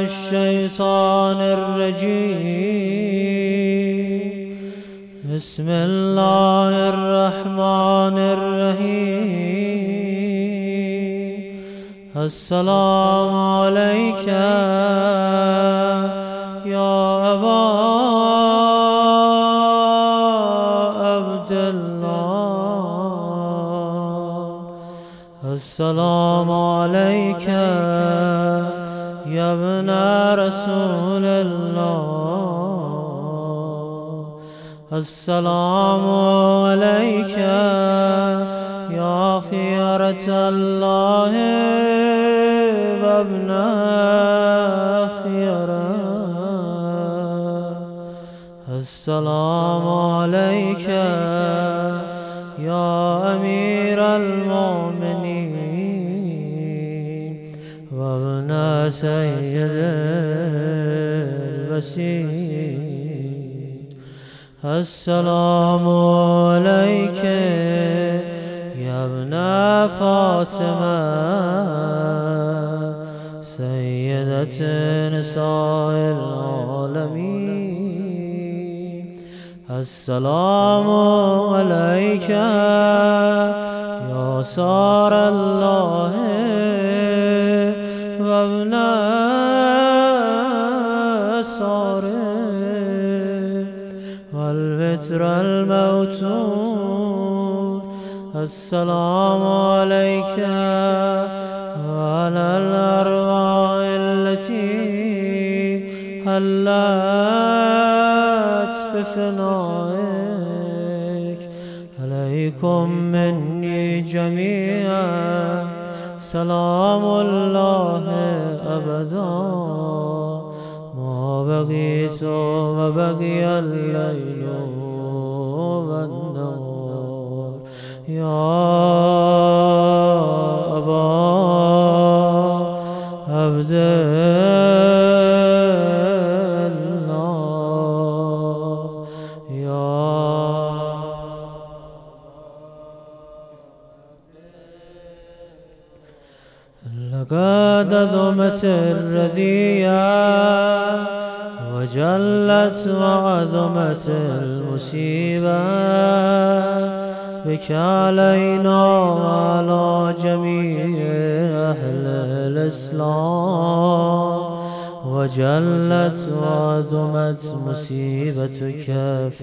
الشيطان الرجيم. بسم الله الرحمن الرحيم. السلام عليك يا أبا عبد الله. السلام عليك يا ابن رسول الله. السلام عليك يا خيرة الله وابن خيرة. السلام عليك يا أمير المؤمنين وابن سيد البشير. السلام عليك يا ابن فاطمة سيدة نساء العالمين. السلام عليك يا سار الله وابن ساره والوتر الموتور. السلام عليك وعلى الأرواح التي هلت بفنائك. عليكم مني جميعا سلام الله أبدا ما بقيت وبقي الليل والنهار. يا أبا عبد الله. لقد عظمت الرذية وجلت وعظمت المصيبة بك علينا وعلى جميع أهل الإسلام. وجلت وعظمت مصيبتك في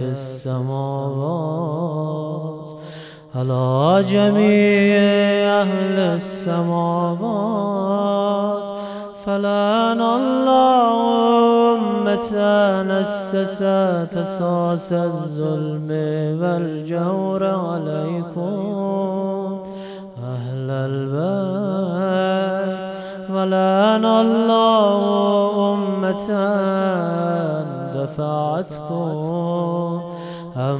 السماوات على جميع أهل السماوات. فلعن الله أمة أسست أساس الظلم والجور عليكم أهل البيت. ولعن الله أمة دفعتكم عن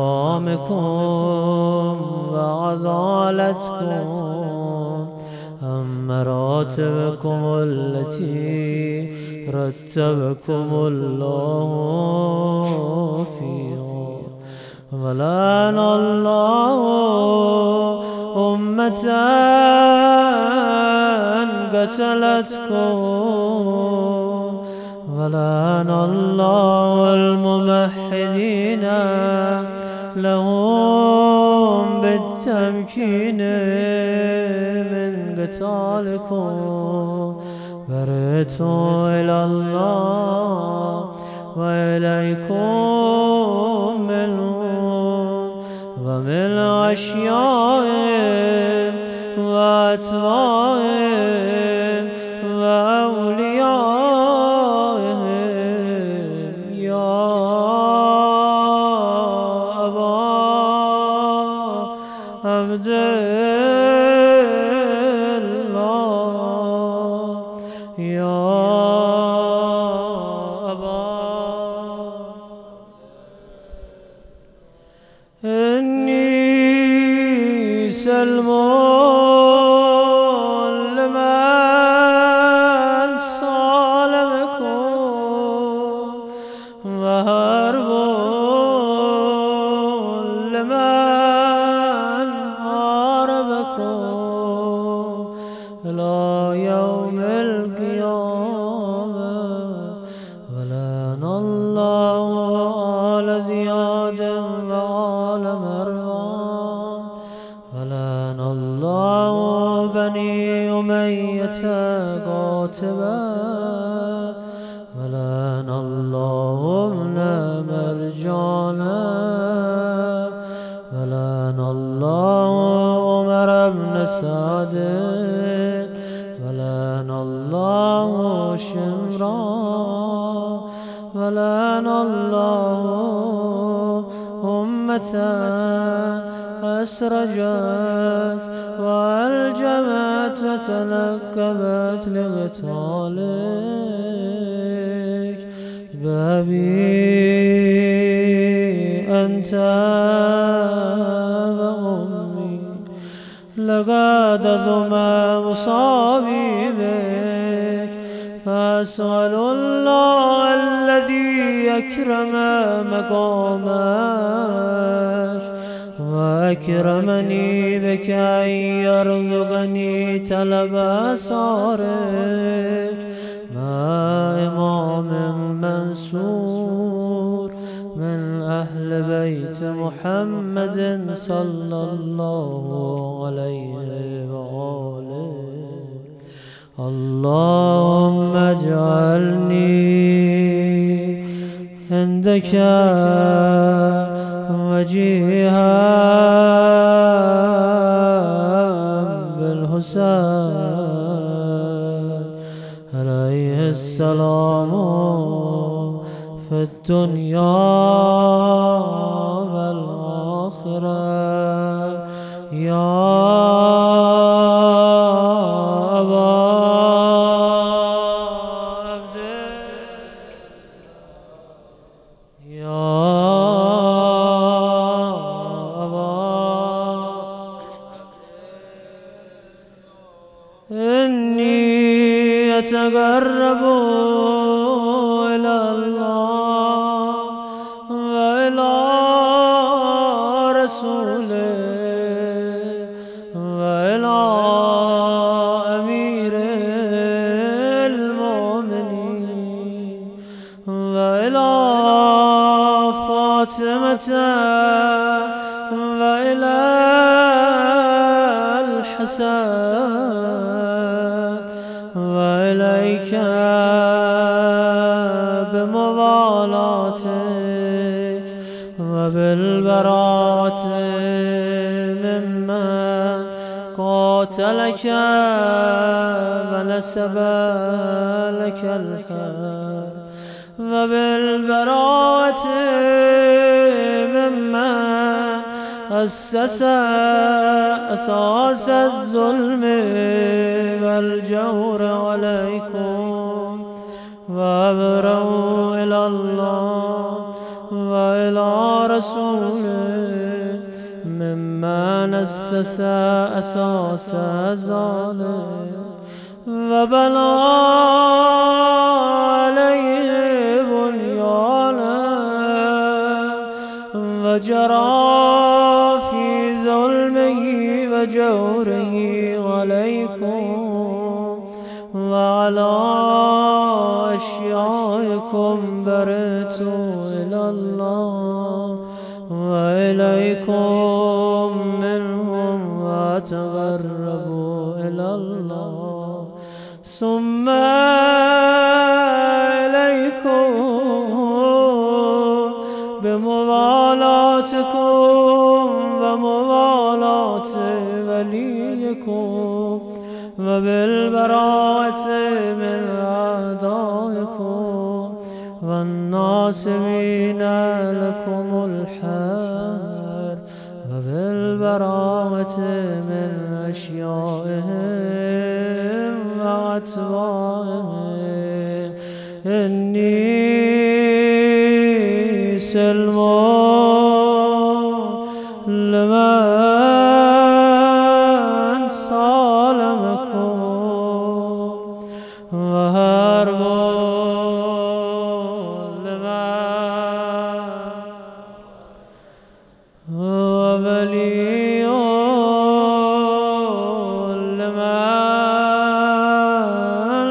مقامكم وعضالتكم عن مراتبكم التي رتبكم الله فيها. ولعن الله أمة قتلتكم. ولعن الله الممهدين لهم بالتمكين من قتالكم. برئت إلى الله وإليكم منهم ومن أشيائهم وأتباعهم وأوليائهم. يا أبا عبد الله. يا أبا إني سلم الميت قاتبا ولعن الله ابن مرجانا ولعن الله عمر بن سعد ولعن الله شمرا ولعن الله أمة أسرجت وألجمت وتنكبت لقتالك بابي أنت وأمي لقد ضم مصابي بك فأسأل الله الذي أكرم مقامك وأكرمني بك أن يرزقني طلب آثارك مع إمام منصور من أهل بيت محمد صلى الله عليه وآله اللهم اجعلني عندك وجيها بالحسين عليه السلام في الدنيا والآخرة يا أبا عبد يا إني أتقرب إلى الله وإلى رسوله وإلى أمير المؤمنين وإلى فاطمة وإلى الحسن وإليك بموالاتك وبالبراءة ممن قاتلك ونسب لك الحرب وبالبراءة ممن أسس أساس الظلم والجور عليكم وأبرأوا إلى الله وإلى رسوله ممن أسس أساس ذلك وبنى عليه بنيانا وجرى في ظلمه وجوره عليكم وعلى أشيائكم برئت إلى الله وإليكم منهم وأتقرب إلى الله ثم إليكم بموالاتكم وموالاة وليكم وبالبراءة من أعدائكم والناصبين لكم الحرب وبالبراءة من أشيائهم وأتباعهم إني سلم لمن سالمكم وهرب لمن وولي لمن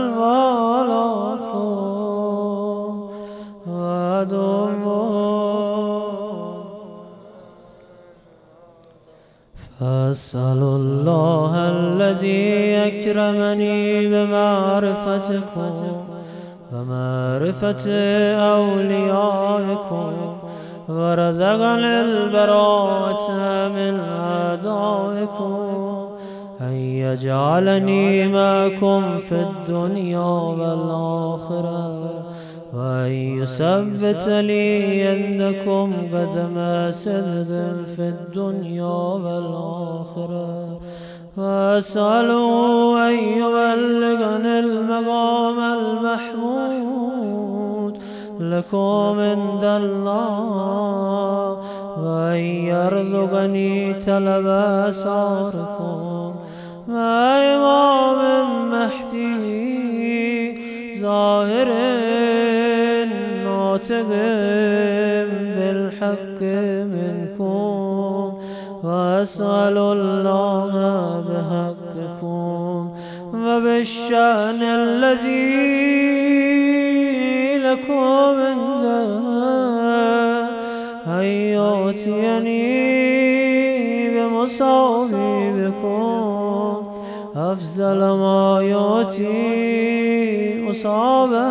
والاكم وعدو فأسأل الله الذي أكرمني بمعرفتكم ومعرفة أوليائكم ورزقني البراءة من أعدائكم أن يجعلني معكم في الدنيا والآخرة وأن يثبت لي عندكم قدم صدق في الدنيا والآخرة وأسأله أن يبلغني المقام المحمود لكم عند الله وأن يرزقني طلب أسراركم مع إمام مهدي ظاهر ناطق بالحق منكم وأسأل الله بحقكم وبالشأن الذي لكم عنده أن يؤتيني بمصابيبكم أفضل ما يؤتي مصابا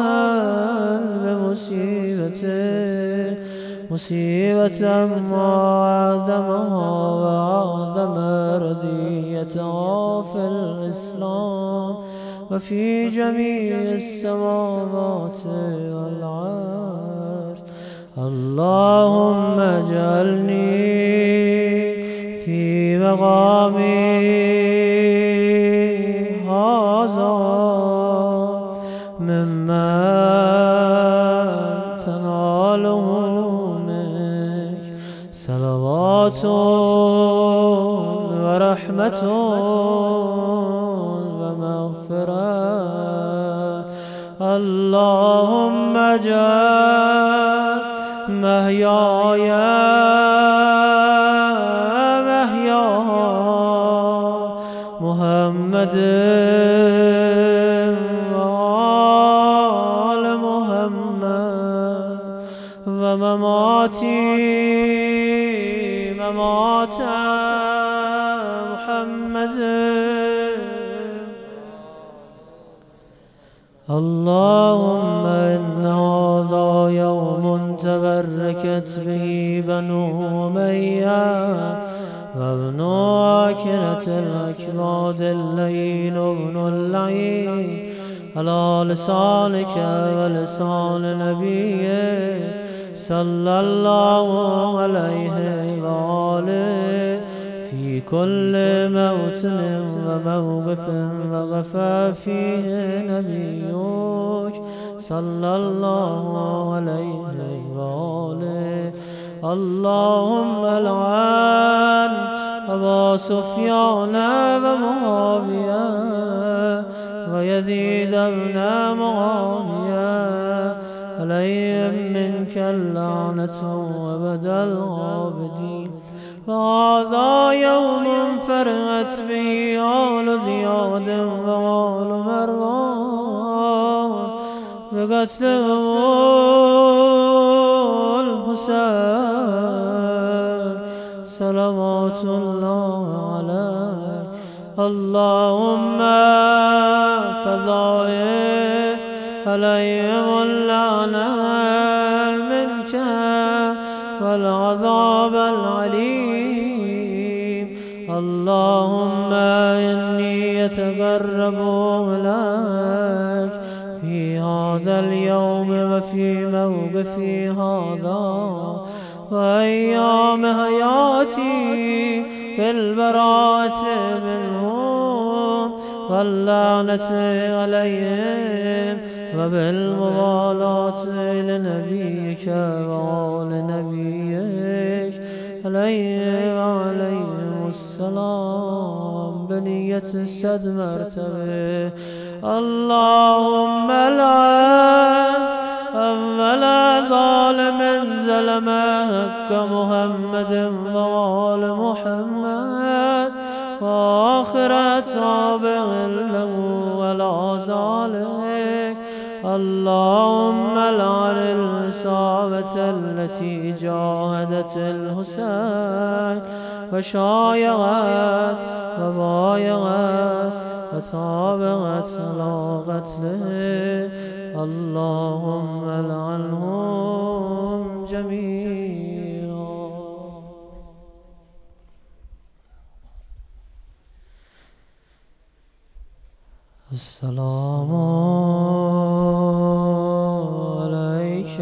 بمصيبته مصيبة ما أعظمها وأعظم رضيتها في الإسلام وفي جميع السماوات والأرض. اللهم اجعلني في مقامي هذا ممن تناله منك صلوات ورحمة ومغفرة. اللهم اجعل محياي محيا محمد وآل محمد ومماتي ممات محمد. اللهم إن هذا يوم تبركت به بنو أمية وابن عاكرة الأكباد الليل وابن اللعين على لسانك ولسان نبيك صلى الله عليه وآله في كل موطن وموقف وغفى فيه نبيك صلى الله عليه وآله. اللهم العن أبا سفيان ومعاوية ويزيد بن معاوية عليهم منك اللعنة أبد العابدين. وهذا يوم فرغت به آل زياد وآل مروان بقتلهم الحسين صلوات الله عليه. اللهم فضائف عليهم اللعنة منك والعذاب العليم. اللهم إني أتقرب إليك في هذا اليوم وفي موقفي هذا وأيام حياتي بالبراءة منهم واللعنة عليهم وبالموالاة لنبيك وآل نبيك عليه وعليهم السلام بنية السد مرتبه. اللهم لعن أول ظالم ظلم حق محمد وآل محمد وآخر تابع له ولا ذلك. اللهم لعن العصابة التي جاهدت الحسين وشايعت وبايعت وتابعت على قتله اللهم لعنهم جميعا. السلام عليك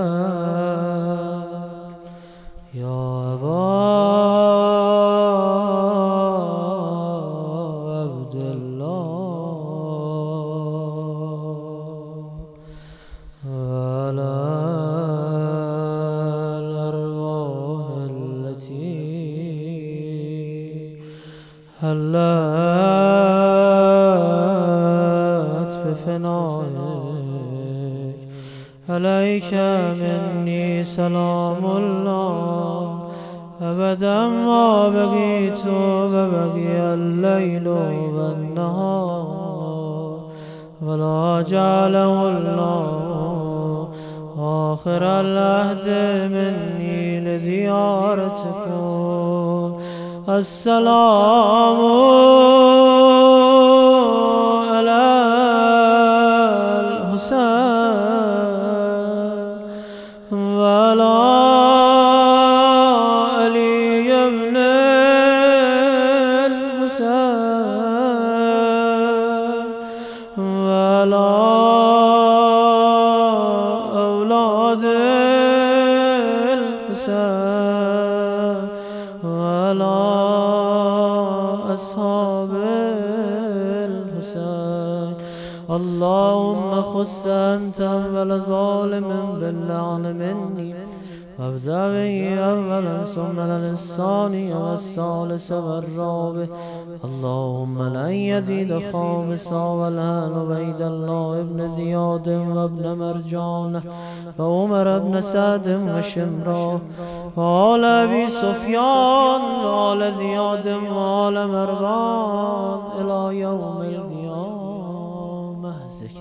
يا أبا عبد الله وعلى الأرواح التي حلت بفنائك. عليك مني سلام الله أبدا ما بقيت وبقي الليل والنهار، ولا جعله الله آخر العهد مني لزيارتكم. السلام على الحسين وعلى علي بن الحسين وعلى أولاد الحسين وعلى أصحاب الحسين. اللهم خص أنت أول ظالم باللعن مني، وابدأ به أولا ثم للثاني والثالث والرابع. اللهم لن يزيد خامسا والآن عبيد الله بن زياد وابن مرجان وعمر بن سعد وشمرا وآل أبي سفيان وآل زياد وآل مروان إلى يوم القيامة.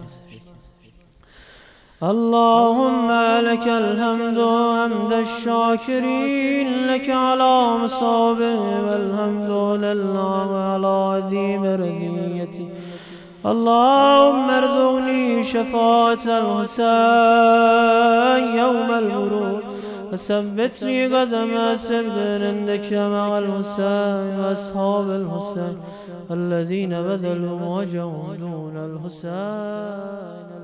اللهم لك الحمد حمد الشاكرين، لك على مصابه والحمد لله على عظيم رضيتي. اللهم ارزقني شفاعة الحسين يوم الورود، وثبتني قدم صدق عندك مع الحسين وأصحاب الحسين الذين بذلوا وجههم دون الحسين.